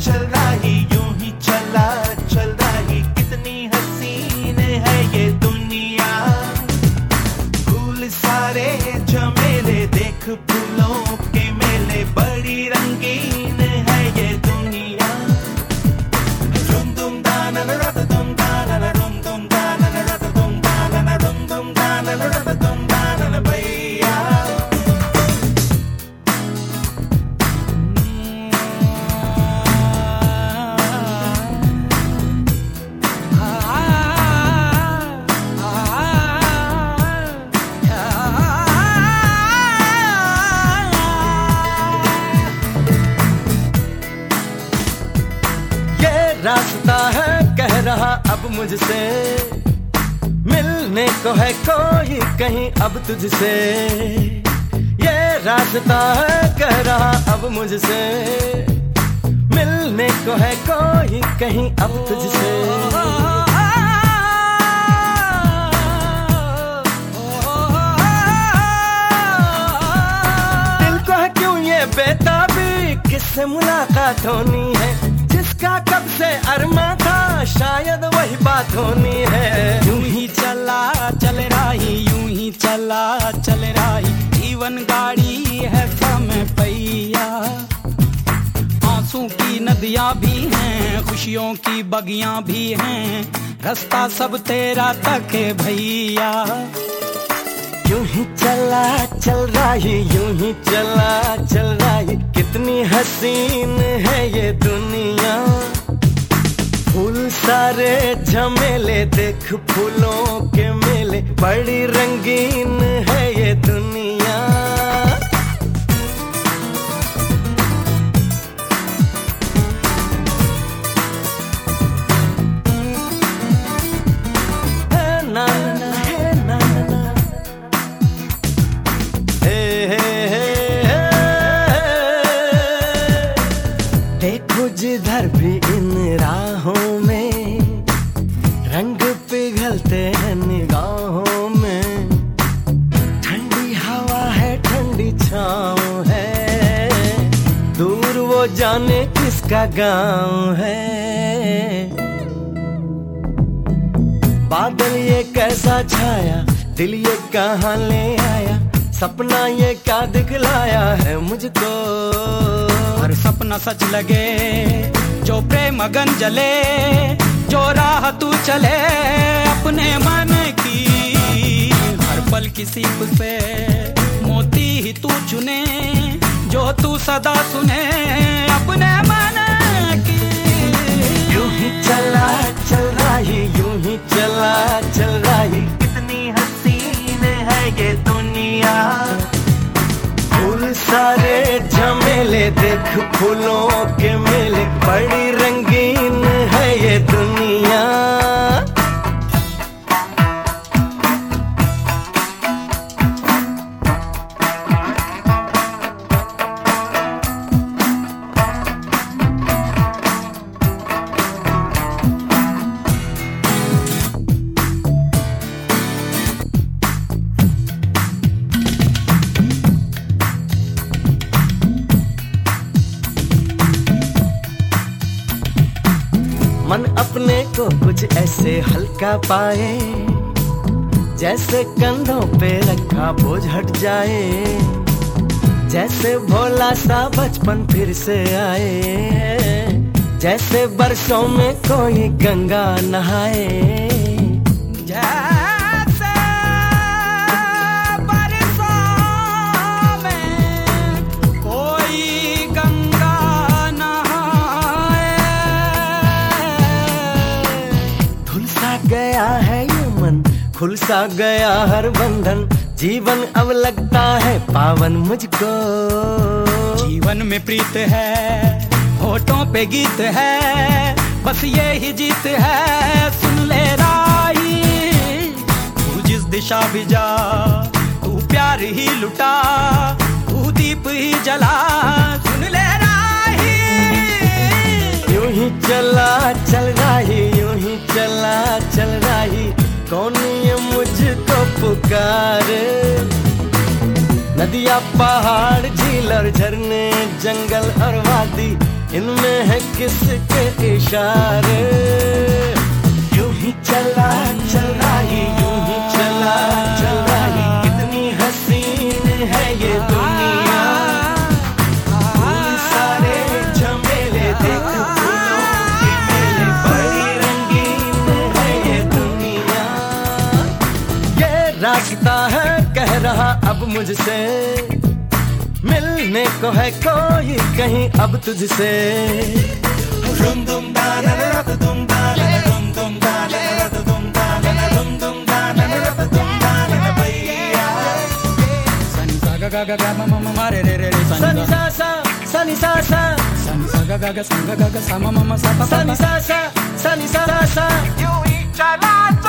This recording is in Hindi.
चल रही यूं ही चला चल रही, कितनी हसीन है ये दुनिया। फूल सारे झमेले देख फूलों के मेले, बड़ी रंगीन है ये दुनिया। रुम दुम दाना रत दुम दाना रुम दुम दाना रत दुम दाना रुम दुम दाना रत दुम दाना भैया। रास्ता है कह रहा अब मुझसे, मिलने को है कोई कहीं अब तुझसे। ये रास्ता है कह रहा अब मुझसे, मिलने को है कोई कहीं अब तुझसे। दिल को है क्यों ये बेताबी, किससे मुलाकात होनी है, जिसका कब से अरमा था शायद वही बात होनी है। यूं ही चला चल रही, यूं ही चला चल रही, जीवन गाड़ी है समय पहिया। आंसू की नदियां भी हैं, खुशियों की बगियां भी हैं, रास्ता सब तेरा तक है भैया। यूं ही चला चल रही, यूं ही चला चल रही, कितनी हसीन है ये दुनिया। फूल सारे झमेले देख फूलों के मेले, बड़ी रंगीन है ये दुनिया। ना ना है ना ना, देखो जिधर भी इन राहों में, रंग पिघलते हैं निगाहों में। ठंडी हवा है ठंडी छाँव है, दूर वो जाने किसका गाँव है। बादल ये कैसा छाया, दिल ये कहाँ ले आया, सपना ये क्या दिखलाया है मुझको। हर सपना सच लगे, जो प्रेम अगन जले, जो राह तू चले अपने मन की। हर पल किसी से मोती ही तू चुने, जो तू सदा सुने अपने मन की। यूं ही चला चल रही, यूं ही चला चल रही, कितनी हसीन है ये दुनिया। फूल सारे झमेले देख फूलों के मेले, बड़ी रंगीन है ये दुनिया। मन अपने को कुछ ऐसे हल्का पाए, जैसे कंधों पे रखा बोझ हट जाए। जैसे भोला सा बचपन फिर से आए, जैसे बरसों में कोई गंगा नहाए। जैसे बरसों में कोई गंगा नहाए। धुल सा गया है ये मन, खुल सा गया हर बंधन, जीवन अब लगता है पावन मुझको। जीवन में प्रीत है, होठों पे गीत है, बस ये ही जीत है। सुन ले राही, तू जिस दिशा भी जा, तू प्यार ही लुटा, तू दीप ही जला। सुन ले राही, यूं ही चला चल रही, यूं ही चला चल रही, कौन ये मुझको पुकारे। नदियाँ पहाड़ झील और झरने जंगल और वादी, इनमें है किसके इशारे। यूं ही चला चल रहा ही, यूं ही चला चल रहा ही, कितनी हसीन है ये दुनिया। फूल सारे झमेले देख फूलों के मेले, बड़ी रंगीन है ये दुनिया। ये रास्ता है कह रहा अब मुझसे, मिलने को है कोई कहीं अब तुझसे। दुम दुम दा ना ना दुम दा ना दुम दुम दा ना दुम दा ना दुम दुम दा ना दुम दा ना भैया। सनी सा गा गा गा मा मा मा रे रे रे सनी सा सा सनी सा सा, सनी सा गा गा गा सा मा मा मा सा पा पा, सनी सा सा सनी सा सा। यूं ही चला